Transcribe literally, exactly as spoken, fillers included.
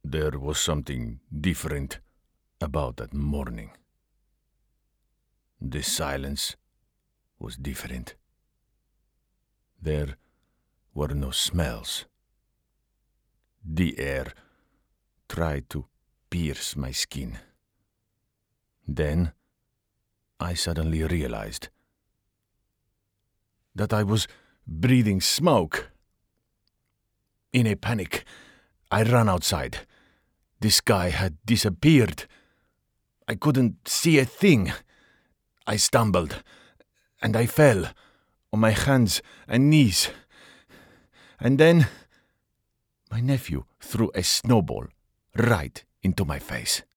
There was something different about that morning. The silence was different. There were no smells. The air tried to pierce my skin. Then I suddenly realized that I was breathing smoke. In a panic, I ran outside. The sky had disappeared. I couldn't see a thing. I stumbled, and I fell on my hands and knees. And then my nephew threw a snowball right into my face.